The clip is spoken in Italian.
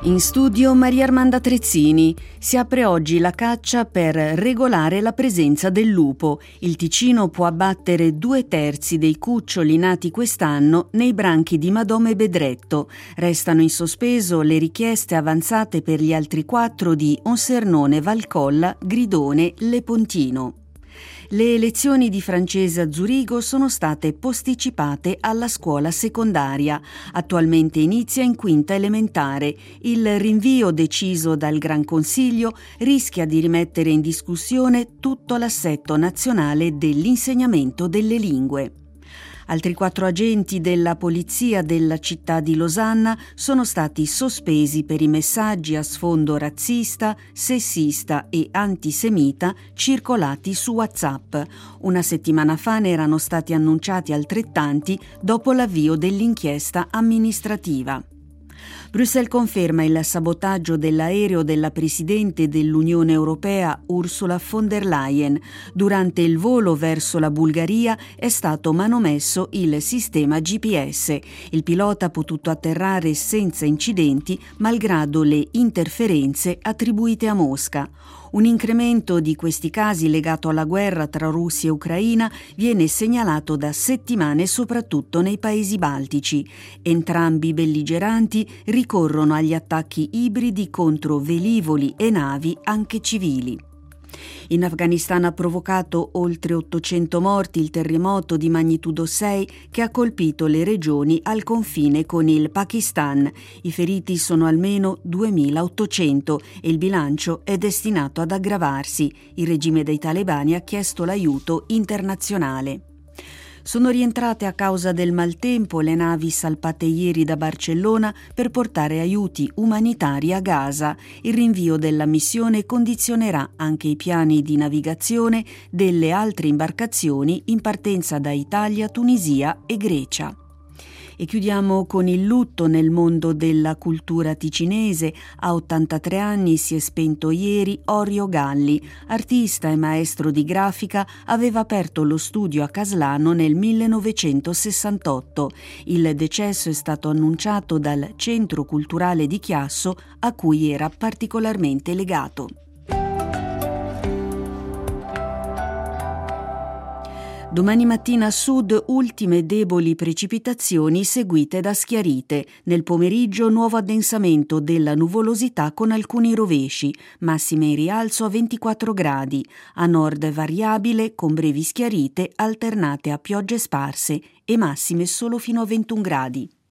In studio Maria Armanda Trezzini. Si apre oggi la caccia per regolare la presenza del lupo. Il Ticino può abbattere 2/3 dei cuccioli nati quest'anno nei branchi di Madome Bedretto. Restano in sospeso le richieste avanzate per gli altri 4 di Onsernone, Valcolla, Gridone, Lepontino. Le elezioni di Francesa Zurigo sono state posticipate alla scuola secondaria. Attualmente inizia in quinta elementare. Il rinvio deciso dal Gran Consiglio rischia di rimettere in discussione tutto l'assetto nazionale dell'insegnamento delle lingue. Altri 4 agenti della polizia della città di Losanna sono stati sospesi per i messaggi a sfondo razzista, sessista e antisemita circolati su WhatsApp. Una settimana fa ne erano stati annunciati altrettanti dopo l'avvio dell'inchiesta amministrativa. Bruxelles conferma il sabotaggio dell'aereo della Presidente dell'Unione Europea Ursula von der Leyen. Durante il volo verso la Bulgaria è stato manomesso il sistema GPS. Il pilota ha potuto atterrare senza incidenti, malgrado le interferenze attribuite a Mosca. Un incremento di questi casi legato alla guerra tra Russia e Ucraina viene segnalato da settimane soprattutto nei paesi baltici. Entrambi i belligeranti ricorrono agli attacchi ibridi contro velivoli e navi anche civili. In Afghanistan ha provocato oltre 800 morti il terremoto di magnitudo 6 che ha colpito le regioni al confine con il Pakistan. I feriti sono almeno 2.800 e il bilancio è destinato ad aggravarsi. Il regime dei talebani ha chiesto l'aiuto internazionale. Sono rientrate a causa del maltempo le navi salpate ieri da Barcellona per portare aiuti umanitari a Gaza. Il rinvio della missione condizionerà anche i piani di navigazione delle altre imbarcazioni in partenza da Italia, Tunisia e Grecia. E chiudiamo con il lutto nel mondo della cultura ticinese. A 83 anni si è spento ieri Orio Galli. Artista e maestro di grafica, aveva aperto lo studio a Caslano nel 1968. Il decesso è stato annunciato dal Centro Culturale di Chiasso, a cui era particolarmente legato. Domani mattina a sud ultime deboli precipitazioni seguite da schiarite. Nel pomeriggio nuovo addensamento della nuvolosità con alcuni rovesci, massime in rialzo a 24 gradi. A nord variabile con brevi schiarite alternate a piogge sparse e massime solo fino a 21 gradi.